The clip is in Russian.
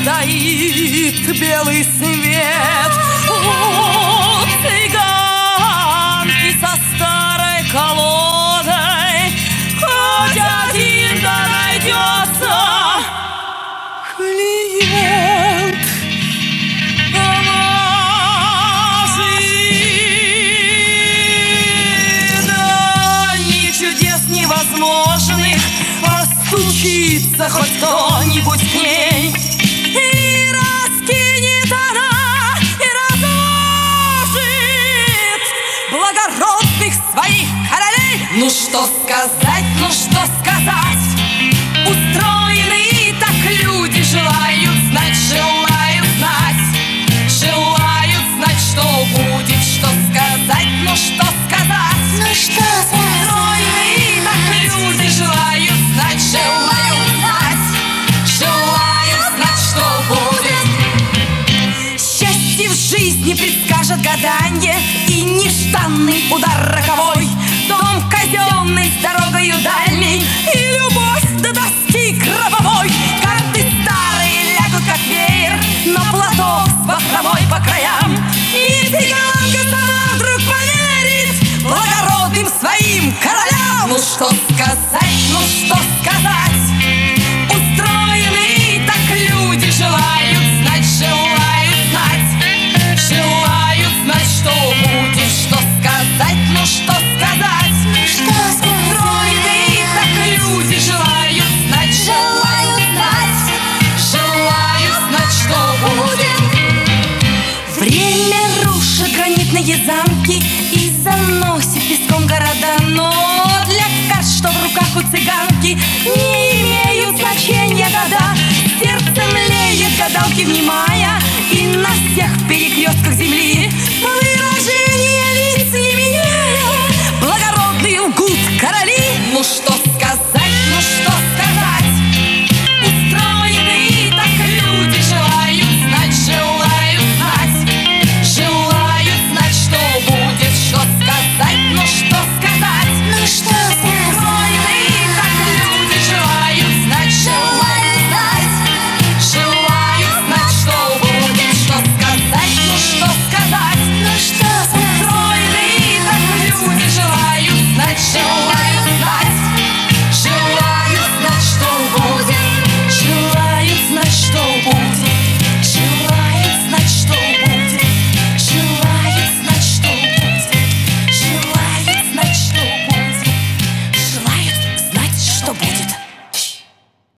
стоит белый свет. У цыганки со старой колодой хоть один да найдется клиент. Невозможных постучится хоть кто-нибудь к ней, и раскинет она, и разложит благородных своих королей. Ну что сказать, ну что сказать, устроены так люди, желают знать, желают знать, желают знать, что будет, что сказать, ну что сказать, ну что сказать. Люди желают знать, желают знать, что будет. Счастье в жизни предскажет гаданье и нежданный удар роковой. Дом казенный с дорогою дальней и любовь до доски гробовой. Карты старые лягут как веер на платок с бахромой по краям, и цыганка сама вдруг поверит благородным своим королям. Ну что сказать, ну что сказать, устроены так люди, желают знать, желают знать, желают знать, что будет, что сказать, ну что сказать, что устроены так люди, желают знать, желают знать, что будет. Время рушит гранитные замки и заносит песком города, но для карт, что в руках у цыганки, не имеют значения года. Сердце млеет, гадалки внимая, и на всех перекрестках земли